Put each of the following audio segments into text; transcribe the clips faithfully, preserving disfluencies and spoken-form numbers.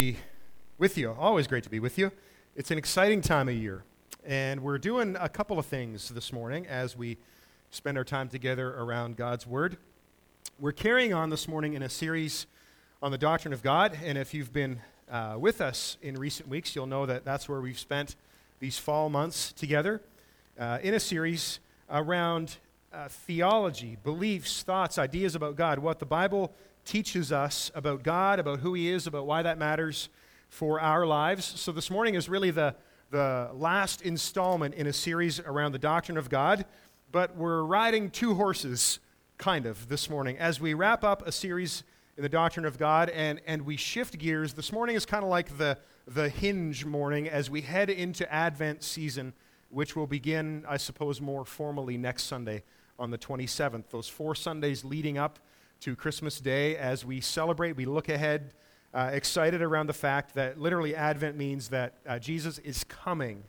be with you. Always great to be with you. It's an exciting time of year, and we're doing a couple of things this morning as we spend our time together around God's Word. We're carrying on this morning in a series on the doctrine of God, and if you've been uh, with us in recent weeks, you'll know that that's where we've spent these fall months together uh, in a series around uh, theology, beliefs, thoughts, ideas about God, what the Bible teaches us about God, about who He is, about why that matters for our lives. So this morning is really the, the last installment in a series around the doctrine of God, but we're riding two horses, kind of, this morning. As we wrap up a series in the doctrine of God and, and we shift gears, this morning is kind of like the, the hinge morning as we head into Advent season, which will begin, I suppose, more formally next Sunday on the twenty-seventh. Those four Sundays leading up to Christmas Day, as we celebrate, we look ahead, uh, excited around the fact that literally Advent means that uh, Jesus is coming.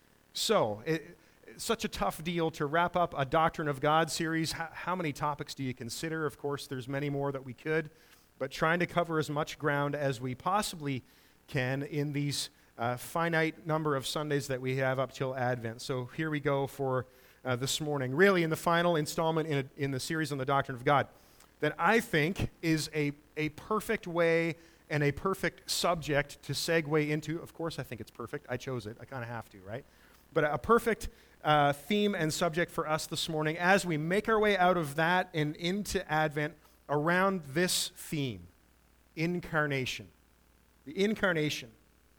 So, it, it's such a tough deal to wrap up a Doctrine of God series. How, how many topics do you consider? Of course, there's many more that we could, but trying to cover as much ground as we possibly can in these uh, finite number of Sundays that we have up till Advent. So here we go for uh, this morning, really in the final installment in, a, in the series on the Doctrine of God, that I think is a, a perfect way and a perfect subject to segue into. Of course, I think it's perfect. I chose it. I kind of have to, right? But a perfect uh, theme and subject for us this morning as we make our way out of that and into Advent around this theme, incarnation. The incarnation.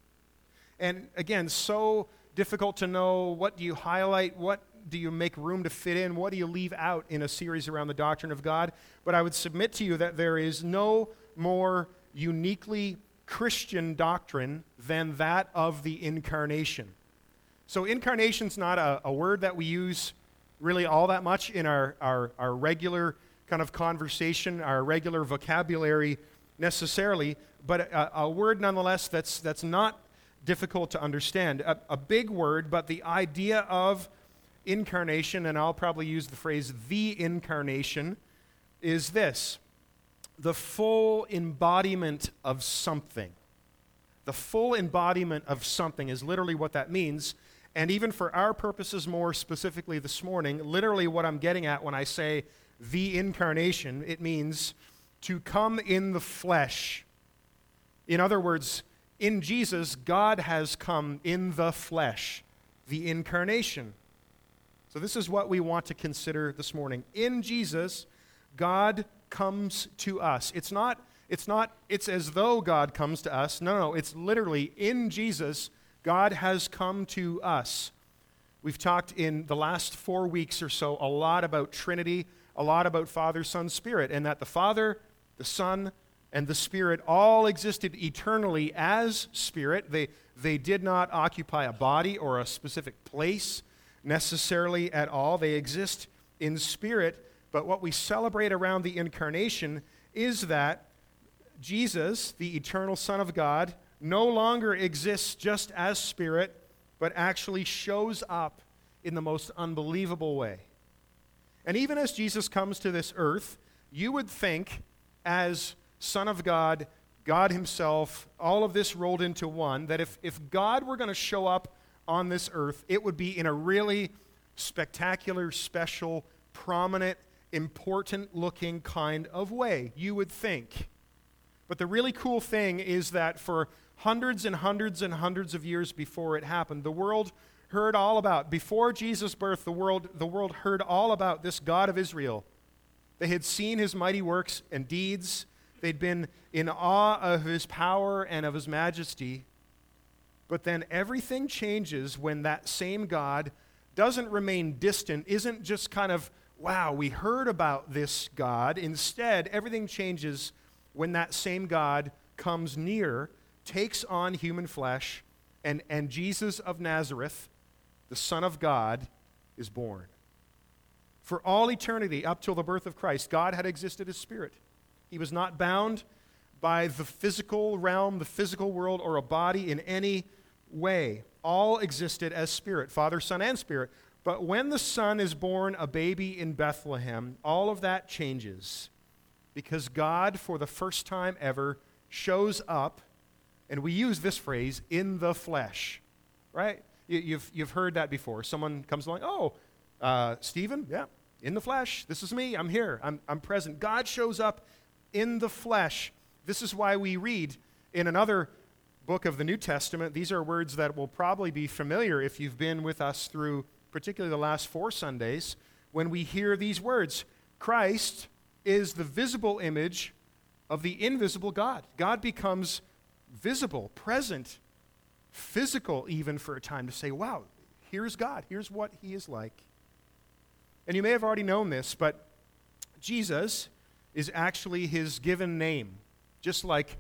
And again, so difficult to know, what do you highlight, what do you make room to fit in? What do you leave out in a series around the doctrine of God? But I would submit to you that there is no more uniquely Christian doctrine than that of the incarnation. So incarnation's not a, a word that we use really all that much in our, our, our regular kind of conversation, our regular vocabulary necessarily, but a, a word nonetheless that's, that's not difficult to understand. A, a big word, but the idea of incarnation, and I'll probably use the phrase the incarnation, is this: the full embodiment of something. The full embodiment of something is literally what that means. And even for our purposes more specifically this morning, literally what I'm getting at when I say the incarnation, it means to come in the flesh. In other words, in Jesus, God has come in the flesh, the incarnation. So this is what we want to consider this morning. In Jesus, God comes to us. It's not, it's not, it's as though God comes to us. No, no, it's literally in Jesus, God has come to us. We've talked in the last four weeks or so a lot about Trinity, a lot about Father, Son, Spirit, and that the Father, the Son, and the Spirit all existed eternally as Spirit. They, they did not occupy a body or a specific place necessarily at all. They exist in spirit, but what we celebrate around the incarnation is that Jesus, the eternal Son of God, no longer exists just as spirit, but actually shows up in the most unbelievable way. And even as Jesus comes to this earth, you would think, as Son of God, God Himself, all of this rolled into one, that if, if God were going to show up on this earth, it would be in a really spectacular, special, prominent, important-looking kind of way, you would think. But the really cool thing is that for hundreds and hundreds and hundreds of years before it happened, the world heard all about, before Jesus' birth, the world, the world heard all about this God of Israel. They had seen His mighty works and deeds. They'd been in awe of His power and of His majesty. But then everything changes when that same God doesn't remain distant, isn't just kind of, wow, we heard about this God. Instead, everything changes when that same God comes near, takes on human flesh, and, and Jesus of Nazareth, the Son of God, is born. For all eternity, up till the birth of Christ, God had existed as Spirit. He was not bound by the physical realm, the physical world, or a body in any way. All existed as Spirit, Father, Son, and Spirit. But when the Son is born a baby in Bethlehem, all of that changes because God, for the first time ever, shows up And we use this phrase, in the flesh, right? You, you've, you've heard that before. Someone comes along, oh, uh, Stephen, yeah, in the flesh. This is me. I'm here. I'm, I'm present. God shows up in the flesh. This is why we read in another book of the New Testament. These are words that will probably be familiar if you've been with us through particularly the last four Sundays, when we hear these words. Christ is the visible image of the invisible God. God becomes visible, present, physical even for a time, to say, wow, here's God. Here's what he is like. And you may have already known this, but Jesus is actually his given name. Just like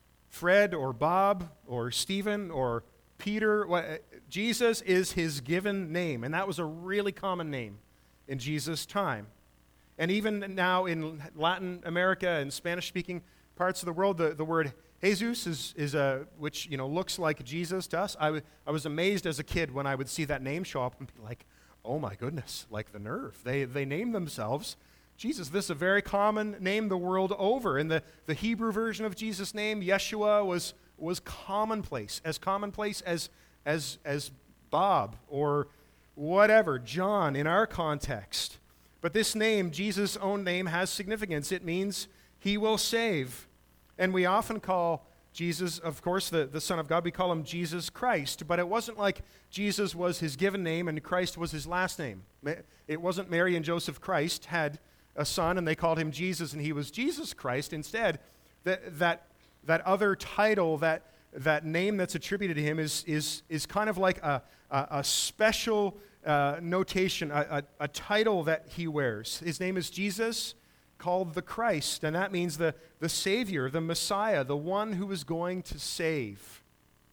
Fred or Bob or Stephen or Peter, what, Jesus is his given name. And that was a really common name in Jesus' time. And even now in Latin America and Spanish-speaking parts of the world, the, the word Jesus is, is a, which, you know, looks like Jesus to us. I, w- I was amazed as a kid when I would see that name show up and be like, oh my goodness, like the nerve. They, they name themselves Jesus. This is a very common name the world over. And the, the Hebrew version of Jesus' name, Yeshua, was, was commonplace, as commonplace as, as, as Bob or whatever, John in our context. But this name, Jesus' own name, has significance. It means he will save. And we often call Jesus, of course, the, the Son of God, we call him Jesus Christ. But it wasn't like Jesus was his given name and Christ was his last name. It wasn't Mary and Joseph Christ had a son and they called him Jesus and he was Jesus Christ. Instead, that, that, that other title, that, that name that's attributed to him is, is, is kind of like a, a, a special uh, notation, a, a, a title that he wears. His name is Jesus, called the Christ, and that means the, the Savior, the Messiah, the one who is going to save.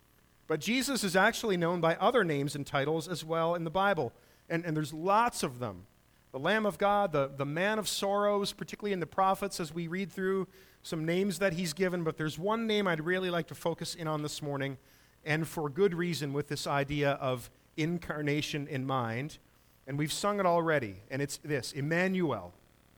But Jesus is actually known by other names and titles as well in the Bible, and, and there's lots of them. The Lamb of God, the, the Man of Sorrows, particularly in the prophets as we read through some names that he's given, but there's one name I'd really like to focus in on this morning, and for good reason, with this idea of incarnation in mind, and we've sung it already, and it's this, Emmanuel.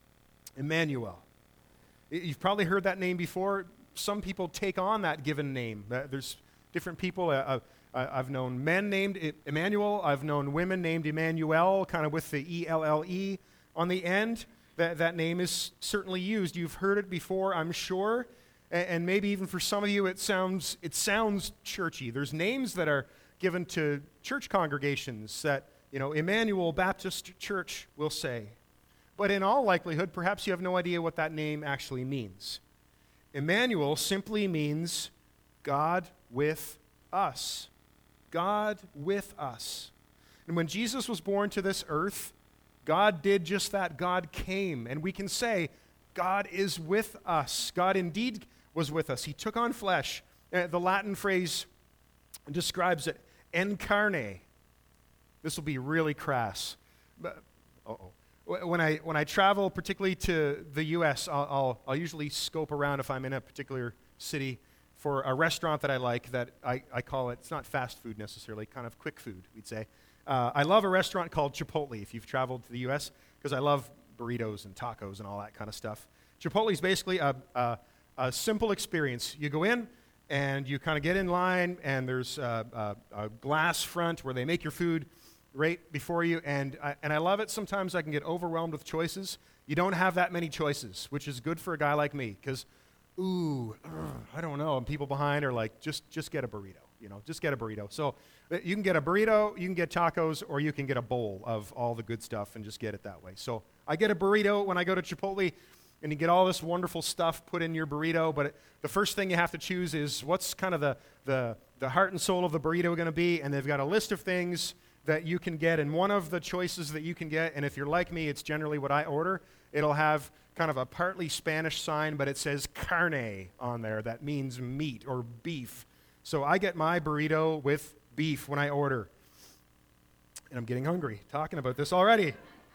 Emmanuel. You've probably heard that name before. Some people take on that given name. There's different people. Uh, uh, I've known men named Emmanuel. I've known women named Emmanuel, kind of with the E L L E on the end. That, that name is certainly used. You've heard it before, I'm sure. And, and maybe even for some of you, it sounds, it sounds churchy. There's names that are given to church congregations that, you know, Emmanuel Baptist Church will say. But in all likelihood, perhaps you have no idea what that name actually means. Emmanuel simply means God with us. God with us. And when Jesus was born to this earth, God did just that. God came. And we can say, God is with us. God indeed was with us. He took on flesh. Uh, the Latin phrase describes it, incarne. This will be really crass. But, uh-oh. When I when I travel, particularly to the U S, I'll, I'll, I'll usually scope around if I'm in a particular city for a restaurant that I like that I, I call it, it's not fast food necessarily, kind of quick food, we'd say. Uh, I love a restaurant called Chipotle, if you've traveled to the U S, because I love burritos and tacos and all that kind of stuff. Chipotle is basically a, a, a simple experience. You go in, and you kind of get in line, and there's a, a, a glass front where they make your food right before you, and I, and I love it. Sometimes I can get overwhelmed with choices. You don't have that many choices, which is good for a guy like me, because, ooh, ugh, I don't know, and people behind are like, just just get a burrito, you know, just get a burrito. So you can get a burrito, you can get tacos, or you can get a bowl of all the good stuff and just get it that way. So I get a burrito when I go to Chipotle, and you get all this wonderful stuff put in your burrito, but it, the first thing you have to choose is what's kind of the, the, the heart and soul of the burrito going to be, and they've got a list of things that you can get, and one of the choices that you can get, and if you're like me, it's generally what I order, it'll have kind of a partly Spanish sign, but it says carne on there. That means meat or beef. So I get my burrito with beef when I order. And I'm getting hungry talking about this already.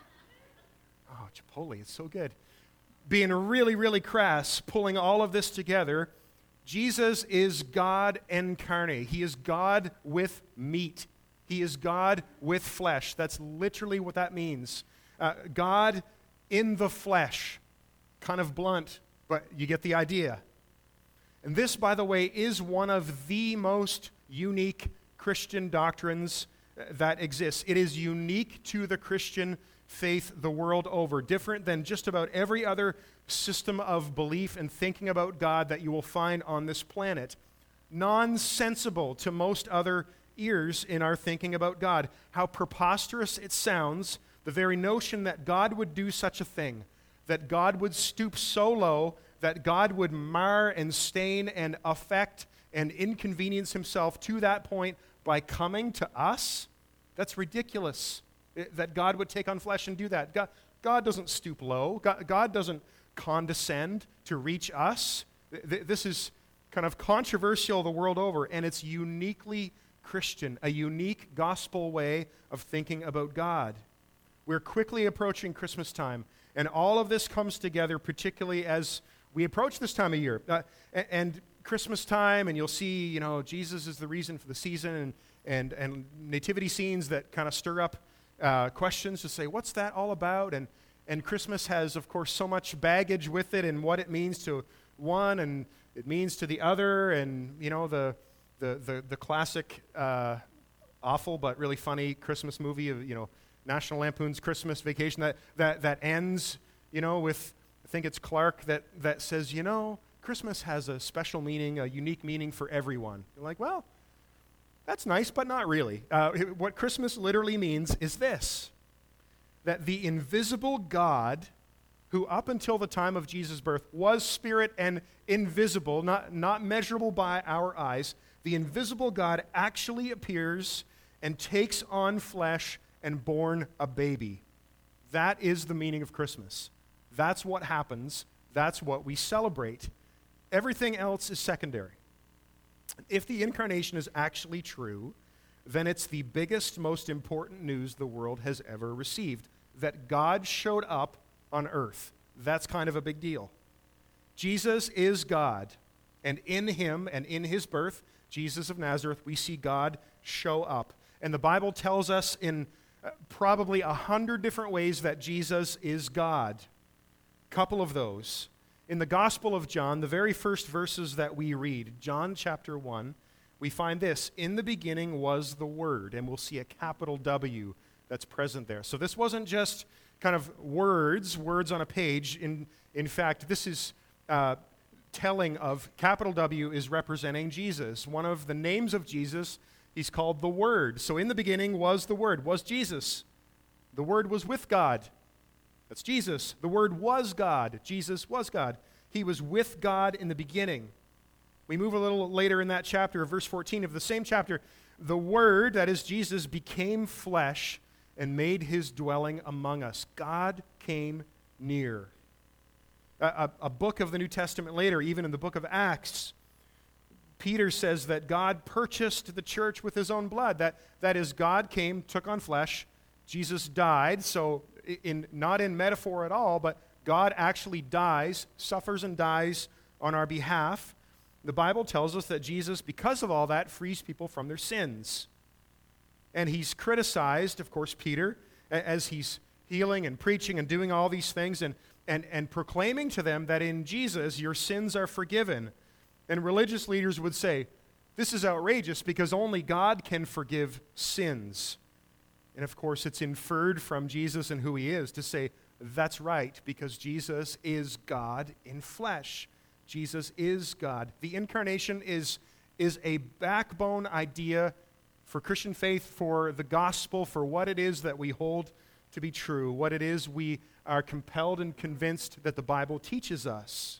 Oh, Chipotle, it's so good. Being really, really crass, pulling all of this together, Jesus is God incarnate. He is God with meat. He is God with flesh. That's literally what that means. Uh, God in the flesh. Kind of blunt, but you get the idea. And this, by the way, is one of the most unique Christian doctrines that exists. It is unique to the Christian faith the world over, different than just about every other system of belief and thinking about God that you will find on this planet. Nonsensible to most other ears in our thinking about God. How preposterous it sounds, the very notion that God would do such a thing, that God would stoop so low, that God would mar and stain and affect and inconvenience himself to that point by coming to us. That's ridiculous, it, that God would take on flesh and do that. God, God doesn't stoop low. God, God doesn't condescend to reach us. Th- this is kind of controversial the world over, and it's uniquely Christian, a unique gospel way of thinking about God. We're quickly approaching Christmas time, and all of this comes together, particularly as we approach this time of year. Uh, and, and Christmas time, and you'll see, you know, Jesus is the reason for the season, and and, and nativity scenes that kind of stir up uh, questions to say, what's that all about? And and Christmas has, of course, so much baggage with it, and what it means to one, and it means to the other, and you know the the the, the classic uh, awful but really funny Christmas movie of you know National Lampoon's Christmas Vacation that that that ends you know with I think it's Clark that that says you know Christmas has a special meaning, a unique meaning for everyone. You're like, well, that's nice, but not really. Uh, what Christmas literally means is this: that the invisible God, who up until the time of Jesus' birth was spirit and invisible, not, not measurable by our eyes, the invisible God actually appears and takes on flesh and born a baby. That is the meaning of Christmas. That's what happens. That's what we celebrate. Everything else is secondary. If the incarnation is actually true, then it's the biggest, most important news the world has ever received, that God showed up on earth. That's kind of a big deal. Jesus is God, and in him and in his birth, Jesus of Nazareth, we see God show up. And the Bible tells us in uh, probably a hundred different ways that Jesus is God. A couple of those. In the Gospel of John, the very first verses that we read, John chapter one, we find this: in the beginning was the Word, and we'll see a capital W that's present there. So this wasn't just kind of words, words on a page. In, in fact, this is uh, telling of capital W is representing Jesus. One of the names of Jesus, he's called the Word. So in the beginning was the Word, was Jesus. The Word was with God. That's Jesus. The Word was God. Jesus was God. He was with God in the beginning. We move a little later in that chapter, verse fourteen of the same chapter. The Word, that is Jesus, became flesh and made his dwelling among us. God came near. A, a, a book of the New Testament later, even in the book of Acts, Peter says that God purchased the church with his own blood. That, that is, God came, took on flesh, Jesus died, so in, not in metaphor at all, but God actually dies, suffers and dies on our behalf. The Bible tells us that Jesus, because of all that, frees people from their sins. And he's criticized, of course, Peter, as he's healing and preaching and doing all these things and, and, and proclaiming to them that in Jesus your sins are forgiven. And religious leaders would say, this is outrageous because only God can forgive sins. And of course, it's inferred from Jesus and who he is to say, that's right, because Jesus is God in flesh. Jesus is God. The incarnation is, is a backbone idea for Christian faith, for the gospel, for what it is that we hold to be true, what it is we are compelled and convinced that the Bible teaches us.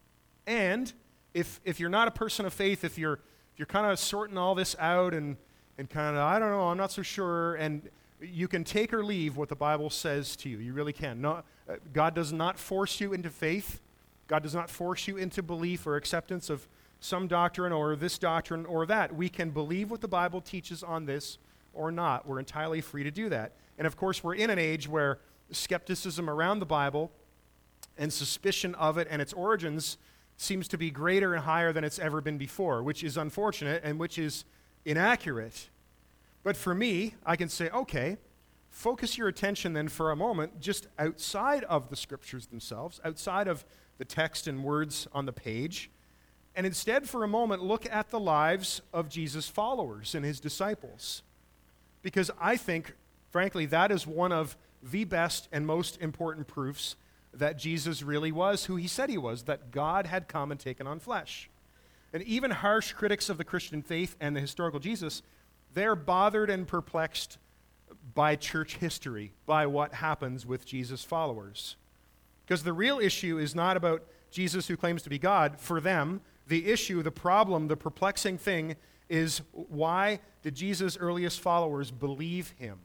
And if if you're not a person of faith, if you're if you're kind of sorting all this out and and kind of, I don't know, I'm not so sure, and you can take or leave what the Bible says to you. You really can. No, uh, God does not force you into faith. God does not force you into belief or acceptance of some doctrine or this doctrine or that. We can believe what the Bible teaches on this or not. We're entirely free to do that. And of course, we're in an age where skepticism around the Bible and suspicion of it and its origins seems to be greater and higher than it's ever been before, which is unfortunate and which is inaccurate. But for me, I can say, okay, focus your attention then for a moment just outside of the Scriptures themselves, outside of the text and words on the page, and instead for a moment look at the lives of Jesus' followers and his disciples. Because I think, frankly, that is one of the best and most important proofs that Jesus really was who he said he was, that God had come and taken on flesh. And even harsh critics of the Christian faith and the historical Jesus, they're bothered and perplexed by church history, by what happens with Jesus' followers. Because the real issue is not about Jesus who claims to be God. For them, the issue, the problem, the perplexing thing is, why did Jesus' earliest followers believe him?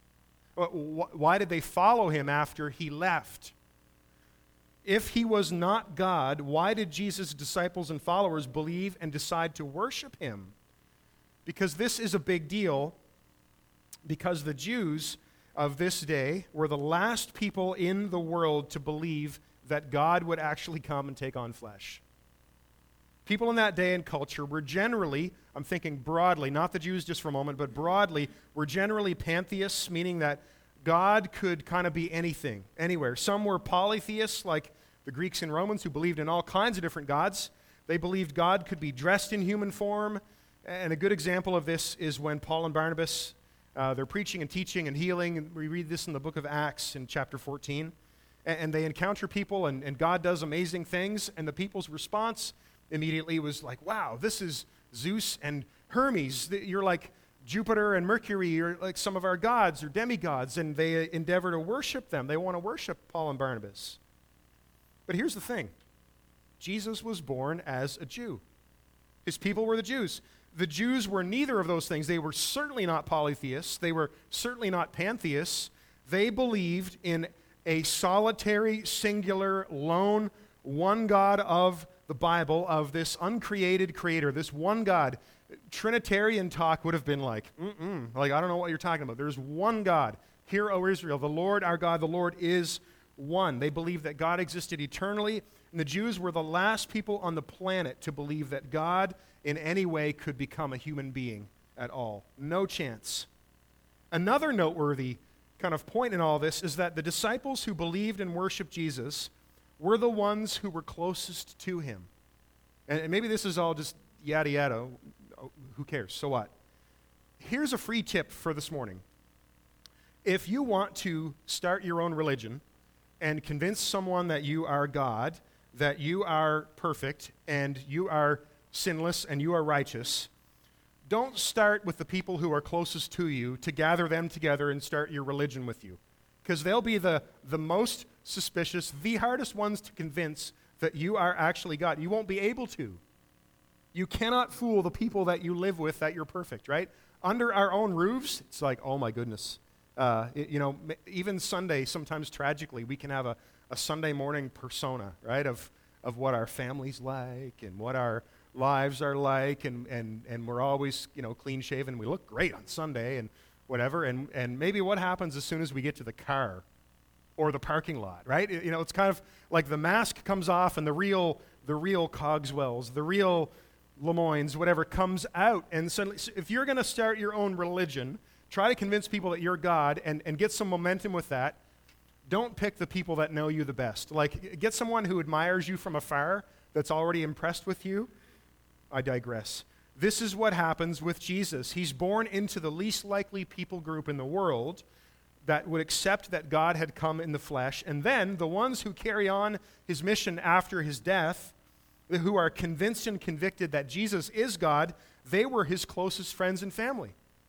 Why did they follow him after he left? If he was not God, why did Jesus' disciples and followers believe and decide to worship him? Because this is a big deal, because the Jews of this day were the last people in the world to believe that God would actually come and take on flesh. People in that day and culture were generally, I'm thinking broadly, not the Jews just for a moment, but broadly, were generally pantheists, meaning that God could kind of be anything, anywhere. Some were polytheists, like the Greeks and Romans, who believed in all kinds of different gods. They believed God could be dressed in human form. And a good example of this is when Paul and Barnabas, uh, they're preaching and teaching and healing. And we read this in the book of Acts in chapter fourteen. And, and they encounter people, and, and God does amazing things. And the people's response immediately was like, wow, this is Zeus and Hermes. You're like Jupiter and Mercury. You're like some of our gods or demigods. And they endeavor to worship them. They want to worship Paul and Barnabas. But here's the thing. Jesus was born as a Jew. His people were the Jews. The Jews were neither of those things. They were certainly not polytheists. They were certainly not pantheists. They believed in a solitary, singular, lone, one God of the Bible, of this uncreated creator, this one God. Trinitarian talk would have been like, mm-mm, like, I don't know what you're talking about. There's one God. Hear, O Israel, the Lord our God, the Lord is one. They believed that God existed eternally, and the Jews were the last people on the planet to believe that God in any way could become a human being at all. No chance. Another noteworthy kind of point in all this is that the disciples who believed and worshiped Jesus were the ones who were closest to him. And, and maybe this is all just yada yada. Who cares? So what? Here's a free tip for this morning. If you want to start your own religion and convince someone that you are God, that you are perfect, and you are sinless, and you are righteous, don't start with the people who are closest to you to gather them together and start your religion with you. Because they'll be the, the most suspicious, the hardest ones to convince that you are actually God. You won't be able to. You cannot fool the people that you live with that you're perfect, right? Under our own roofs, it's like, oh my goodness. Uh, it, you know, even Sunday, sometimes tragically, we can have a, a Sunday morning persona, right, of, of what our family's like and what our lives are like, and, and, and we're always, you know, clean-shaven. We look great on Sunday and whatever, and, and maybe what happens as soon as we get to the car or the parking lot, right? You know, it's kind of like the mask comes off and the real, the real Cogswells, the real Lemoynes, whatever, comes out. And suddenly, so if you're going to start your own religion, try to convince people that you're God and, and get some momentum with that. Don't pick the people that know you the best. Like, get someone who admires you from afar that's already impressed with you. I digress. This is what happens with Jesus. He's born into the least likely people group in the world that would accept that God had come in the flesh. And then the ones who carry on his mission after his death, who are convinced and convicted that Jesus is God, they were his closest friends and family.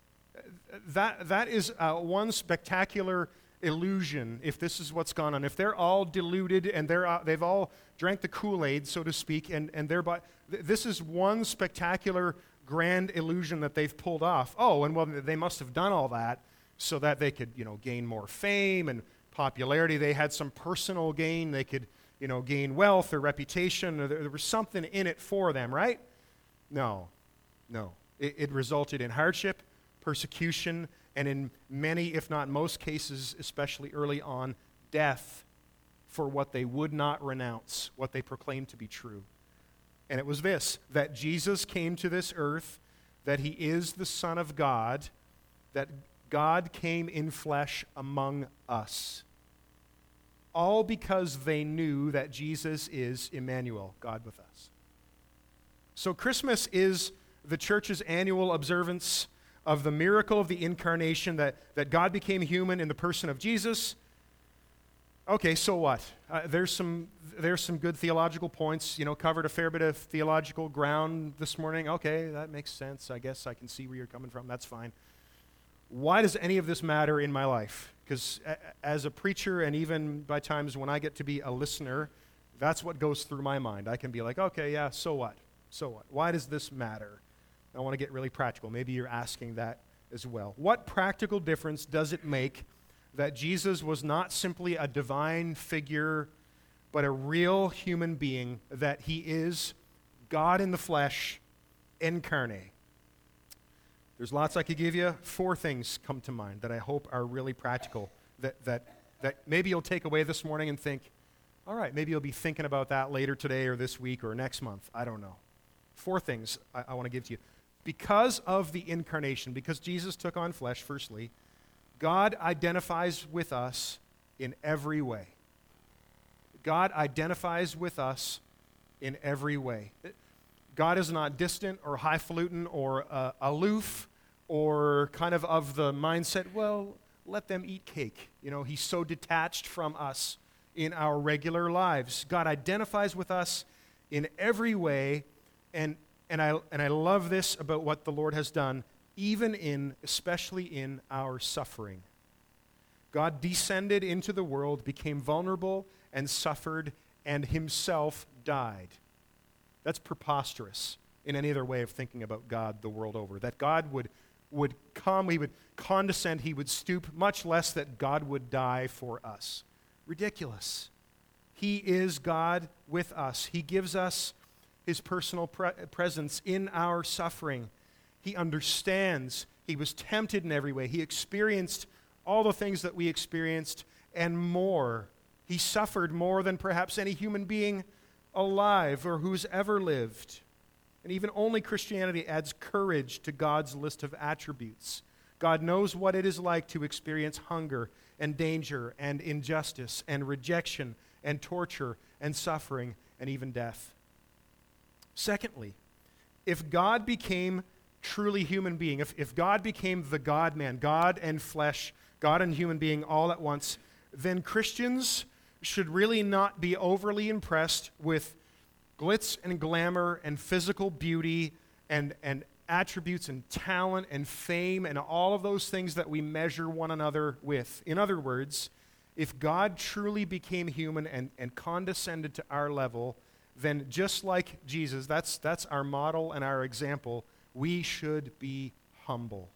That, that is uh, one spectacular illusion, if this is what's gone on. If they're all deluded and they're, uh, they've all drank the Kool-Aid, so to speak, and, and thereby, th- this is one spectacular grand illusion that they've pulled off. Oh, and well, they must have done all that so that they could, you know, gain more fame and popularity. They had some personal gain. They could, you know, gain wealth or reputation. Or there, there was something in it for them, right? No, no. It, it resulted in hardship, persecution, and in many, if not most cases, especially early on, death for what they would not renounce, what they proclaimed to be true. And it was this, that Jesus came to this earth, that he is the Son of God, that God came in flesh among us. All because they knew that Jesus is Emmanuel, God with us. So Christmas is the church's annual observance of the miracle of the incarnation, that, that God became human in the person of Jesus. Okay, so what? Uh, there's some there's some good theological points, you know, covered a fair bit of theological ground this morning. Okay, that makes sense. I guess I can see where you're coming from. That's fine. Why does any of this matter in my life? Because a- as a preacher, and even by times when I get to be a listener, that's what goes through my mind. I can be like, okay, yeah, so what? So what? Why does this matter? I want to get really practical. Maybe you're asking that as well. What practical difference does it make that Jesus was not simply a divine figure, but a real human being, that he is God in the flesh, incarnate? There's lots I could give you. Four things come to mind that I hope are really practical, that, that, that maybe you'll take away this morning and think, all right, maybe you'll be thinking about that later today or this week or next month. I don't know. Four things I, I want to give to you. Because of the incarnation, because Jesus took on flesh, firstly, God identifies with us in every way. God identifies with us in every way. God is not distant or highfalutin or uh, aloof or kind of of the mindset, well, let them eat cake. You know, he's so detached from us in our regular lives. God identifies with us in every way, and and I and I love this about what the Lord has done, even in, especially in our suffering. God descended into the world, became vulnerable, and suffered, and himself died. That's preposterous in any other way of thinking about God the world over. That God would, would come, he would condescend, he would stoop, much less that God would die for us. Ridiculous. He is God with us. He gives us his personal pre- presence in our suffering. He understands. He was tempted in every way. He experienced all the things that we experienced and more. He suffered more than perhaps any human being alive or who's ever lived. And even only Christianity adds courage to God's list of attributes. God knows what it is like to experience hunger and danger and injustice and rejection and torture and suffering and even death. Secondly, if God became truly human being, if, if God became the God-man, God and flesh, God and human being all at once, then Christians should really not be overly impressed with glitz and glamour and physical beauty and, and attributes and talent and fame and all of those things that we measure one another with. In other words, if God truly became human and, and condescended to our level, then just like Jesus, that's, that's our model and our example, we should be humble.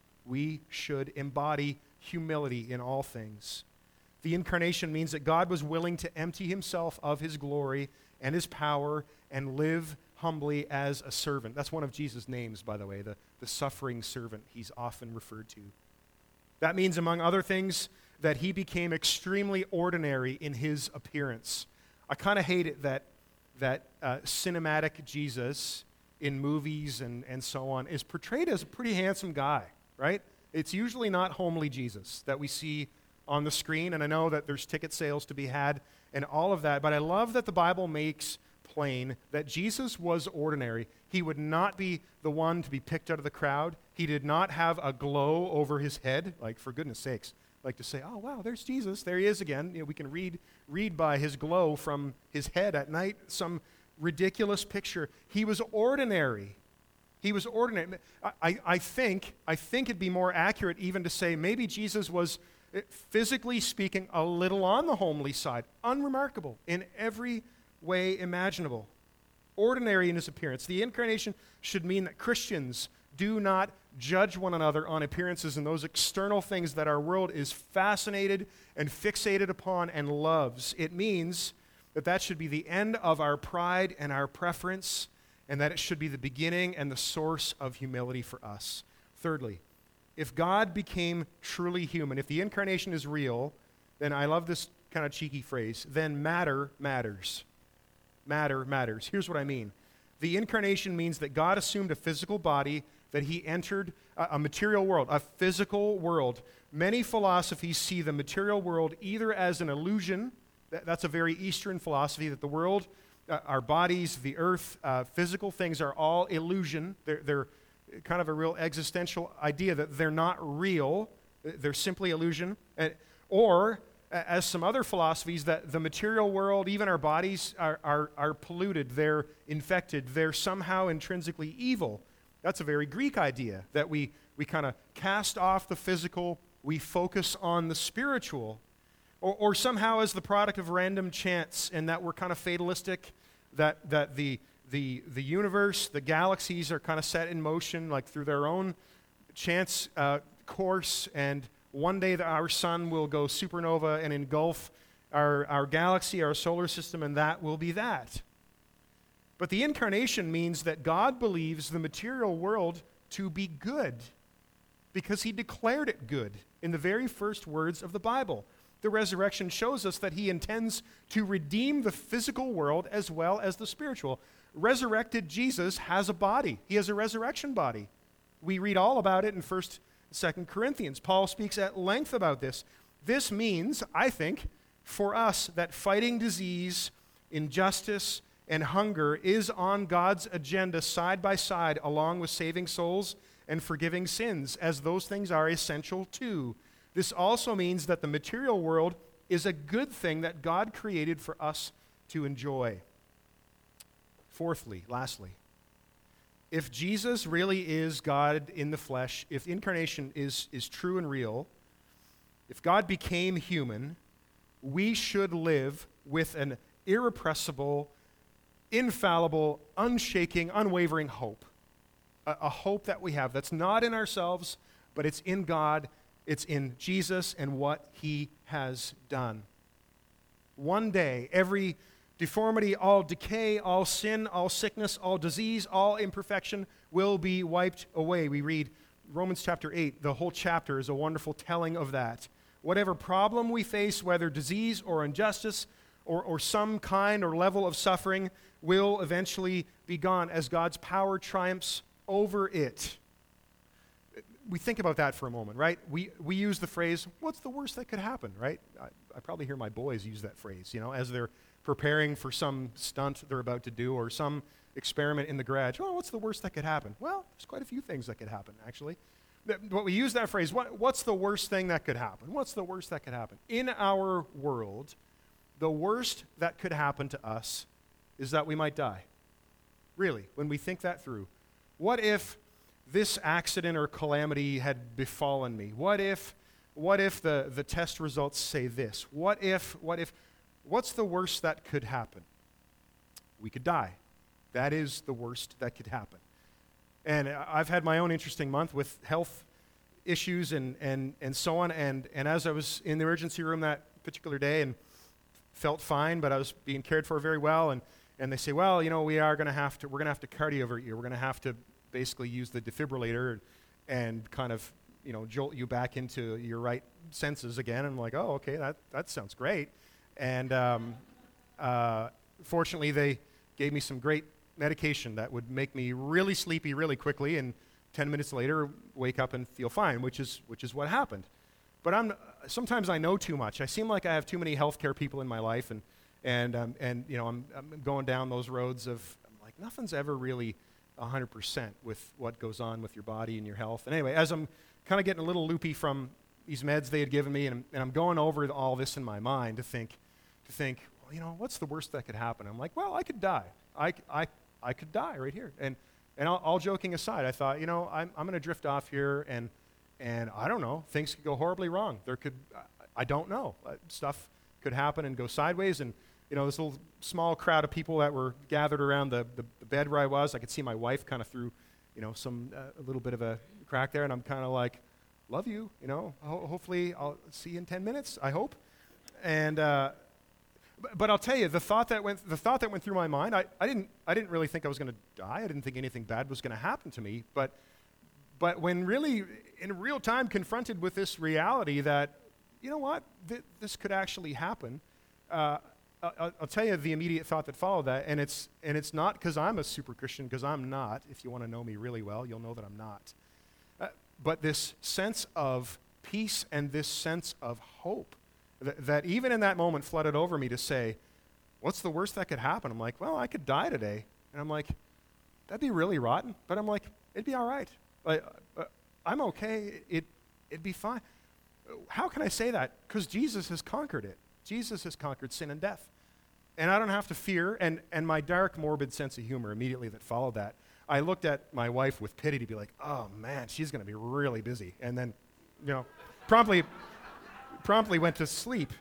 We should embody humility in all things. The incarnation means that God was willing to empty himself of his glory and his power and live humbly as a servant. That's one of Jesus' names, by the way, the, the suffering servant he's often referred to. That means, among other things, that he became extremely ordinary in his appearance. I kind of hate it that, that uh, cinematic Jesus in movies and, and so on is portrayed as a pretty handsome guy, right? It's usually not homely Jesus that we see on the screen, and I know that there's ticket sales to be had and all of that, but I love that the Bible makes plain that Jesus was ordinary. He would not be the one to be picked out of the crowd. He did not have a glow over his head, like, for goodness sakes, like to say, oh, wow, there's Jesus. There he is again. You know, we can read, read by his glow from his head at night, some ridiculous picture. He was ordinary. He was ordinary. I, I, I think, I think it'd be more accurate even to say maybe Jesus was, physically speaking, a little on the homely side, unremarkable in every way imaginable, ordinary in his appearance. The incarnation should mean that Christians do not judge one another on appearances and those external things that our world is fascinated and fixated upon and loves. It means that that should be the end of our pride and our preference, and that it should be the beginning and the source of humility for us. Thirdly, if God became truly human, if the incarnation is real, then I love this kind of cheeky phrase, then matter matters. Matter matters. Here's what I mean. The incarnation means that God assumed a physical body, that he entered a, a material world, a physical world. Many philosophies see the material world either as an illusion, that, that's a very Eastern philosophy, that the world Uh, our bodies, the earth, uh, physical things are all illusion. They're, they're kind of a real existential idea that they're not real. They're simply illusion. And, or, as some other philosophies, that the material world, even our bodies, are, are, are polluted. They're infected. They're somehow intrinsically evil. That's a very Greek idea, that we, we kind of cast off the physical, we focus on the spiritual. Or, or somehow as the product of random chance, and that we're kind of fatalistic, that, that the, the, the universe, the galaxies are kind of set in motion, like through their own chance uh, course, and one day the, our sun will go supernova and engulf our, our galaxy, our solar system, and that will be that. But the incarnation means that God believes the material world to be good, because he declared it good in the very first words of the Bible. The resurrection shows us that he intends to redeem the physical world as well as the spiritual. Resurrected Jesus has a body. He has a resurrection body. We read all about it in First and Second Corinthians. Paul speaks at length about this. This means, I think, for us that fighting disease, injustice, and hunger is on God's agenda side by side, along with saving souls and forgiving sins, as those things are essential too. This also means that the material world is a good thing that God created for us to enjoy. Fourthly, lastly, if Jesus really is God in the flesh, if incarnation is, is true and real, if God became human, we should live with an irrepressible, infallible, unshaking, unwavering hope. A, a hope that we have that's not in ourselves, but it's in God. It's in Jesus and what he has done. One day, every deformity, all decay, all sin, all sickness, all disease, all imperfection will be wiped away. We read Romans chapter eight. The whole chapter is a wonderful telling of that. Whatever problem we face, whether disease or injustice or, or some kind or level of suffering, will eventually be gone as God's power triumphs over it. We think about that for a moment, right? We we use the phrase, what's the worst that could happen, right? I, I probably hear my boys use that phrase, you know, as they're preparing for some stunt they're about to do or some experiment in the garage. Oh, what's the worst that could happen? Well, there's quite a few things that could happen, actually. But we use that phrase, what, what's the worst thing that could happen? What's the worst that could happen? In our world, the worst that could happen to us is that we might die. Really, when we think that through. What if this accident or calamity had befallen me? What if, what if the, the test results say this? What if, what if, what's the worst that could happen? We could die. That is the worst that could happen. And I've had my own interesting month with health issues and, and, and so on, and, and as I was in the emergency room that particular day and felt fine, but I was being cared for very well, and, and they say, well, you know, we are going to have to, we're going to have to cardiovert you. We're going to have to basically use the defibrillator and kind of, you know, jolt you back into your right senses again. And I'm like, oh, okay, that, that sounds great. And um, uh, fortunately, they gave me some great medication that would make me really sleepy really quickly, and ten minutes later, wake up and feel fine, which is which is what happened. But I'm sometimes I know too much. I seem like I have too many healthcare people in my life, and and um, and you know, I'm, I'm going down those roads of I'm like nothing's ever really one hundred percent with what goes on with your body and your health. And anyway, as I'm kind of getting a little loopy from these meds they had given me, and, and I'm going over all this in my mind to think, to think, well, you know, what's the worst that could happen? I'm like, well, I could die. I, I, I could die right here. And and all, all joking aside, I thought, you know, I'm, I'm going to drift off here, and and I don't know, things could go horribly wrong. There could, I, I don't know, uh, stuff could happen and go sideways, and you know, this little small crowd of people that were gathered around the, the, the bed where I was, I could see my wife kind of through, you know, some, uh, a little bit of a crack there, and I'm kind of like, love you, you know, Ho- hopefully I'll see you in ten minutes, I hope. And, uh, but, but I'll tell you, the thought that went, the thought that went through my mind, I, I didn't, I didn't really think I was going to die. I didn't think anything bad was going to happen to me. But, but when really, in real time, confronted with this reality that, you know what, th- this could actually happen, uh, I'll, I'll tell you the immediate thought that followed that, and it's and it's not because I'm a super Christian, because I'm not. If you want to know me really well, you'll know that I'm not. Uh, but this sense of peace and this sense of hope that, that even in that moment flooded over me to say, what's the worst that could happen? I'm like, well, I could die today. And I'm like, that'd be really rotten. But I'm like, it'd be all right. Like, uh, I'm okay. It, it'd be fine. How can I say that? Because Jesus has conquered it. Jesus has conquered sin and death. And I don't have to fear. And, and my dark, morbid sense of humor immediately that followed that, I looked at my wife with pity to be like, oh, man, she's going to be really busy. And then, you know, promptly, promptly went to sleep.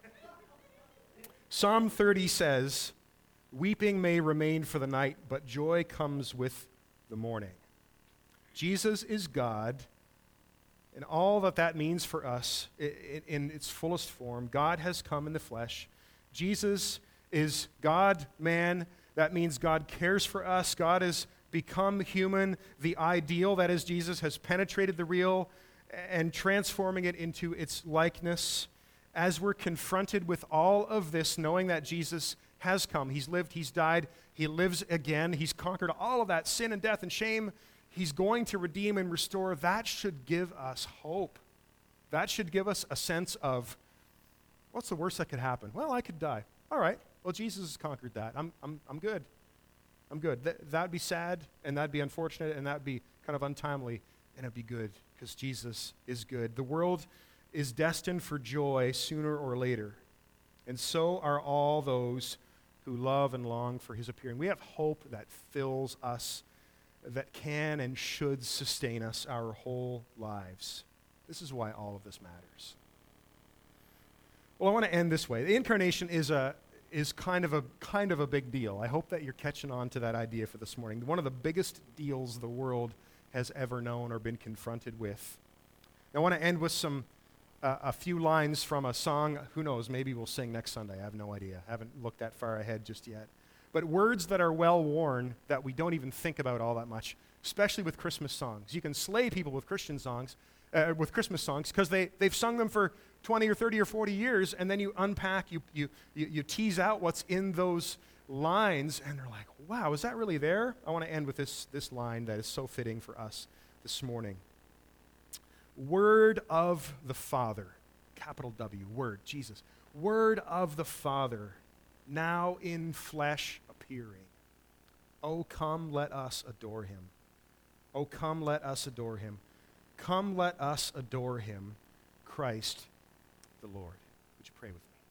Psalm thirty says, weeping may remain for the night, but joy comes with the morning. Jesus is God, and all that that means for us in, in its fullest form. God has come in the flesh. Jesus is God, man. That means God cares for us. God has become human. The ideal, that is Jesus, has penetrated the real and transforming it into its likeness. As we're confronted with all of this, knowing that Jesus has come, he's lived, he's died, he lives again, he's conquered all of that sin and death and shame, he's going to redeem and restore, that should give us hope. That should give us a sense of, what's the worst that could happen? Well, I could die. All right, well, Jesus has conquered that. I'm, I'm, I'm good. I'm good. Th- that'd be sad, and that'd be unfortunate, and that'd be kind of untimely, and it'd be good, because Jesus is good. The world is destined for joy sooner or later, and so are all those who love and long for his appearing. We have hope that fills us, that can and should sustain us our whole lives. This is why all of this matters. Well, I want to end this way. The incarnation is a is kind of a kind of a big deal. I hope that you're catching on to that idea for this morning. One of the biggest deals the world has ever known or been confronted with. I want to end with some Uh, a few lines from a song. Who knows, maybe we'll sing next Sunday. I have no idea. I haven't looked that far ahead just yet. But words that are well worn that we don't even think about all that much, especially with Christmas songs. You can slay people with Christian songs, uh, with Christmas songs, because they, they've sung them for twenty or thirty or forty years, and then you unpack, you, you, you, you tease out what's in those lines, and they're like, wow, is that really there? I want to end with this, this line that is so fitting for us this morning. Word of the Father, capital W, Word, Jesus. Word of the Father, now in flesh appearing. Oh, come, let us adore him. Oh, come, let us adore him. Come, let us adore him, Christ the Lord. Would you pray with me?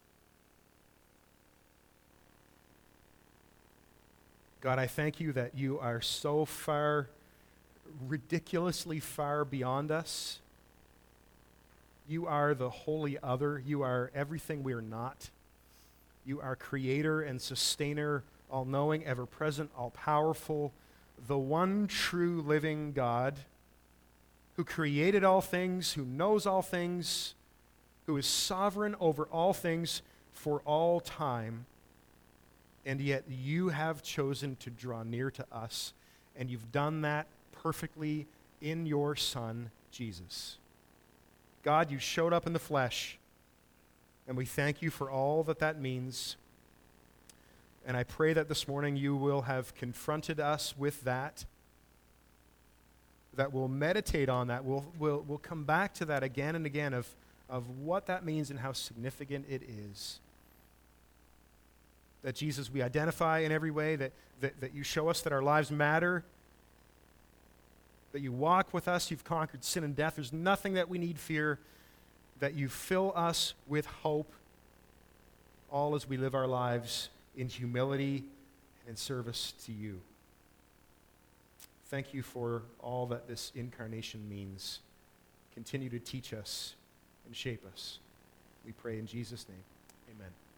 God, I thank you that you are so far, ridiculously far beyond us. You are the holy other. You are everything we are not. You are creator and sustainer, all-knowing, ever-present, all-powerful, the one true living God who created all things, who knows all things, who is sovereign over all things for all time. And yet you have chosen to draw near to us, and you've done that perfectly in your Son, Jesus. God, you showed up in the flesh, and we thank you for all that that means. And I pray that this morning you will have confronted us with that, that we'll meditate on that, we'll, we'll, we'll come back to that again and again of, of what that means and how significant it is. That, Jesus, we identify in every way, that, that, that you show us that our lives matter, that you walk with us, you've conquered sin and death. There's nothing that we need fear, that you fill us with hope, all as we live our lives in humility and in service to you. Thank you for all that this incarnation means. Continue to teach us and shape us. We pray in Jesus' name. Amen.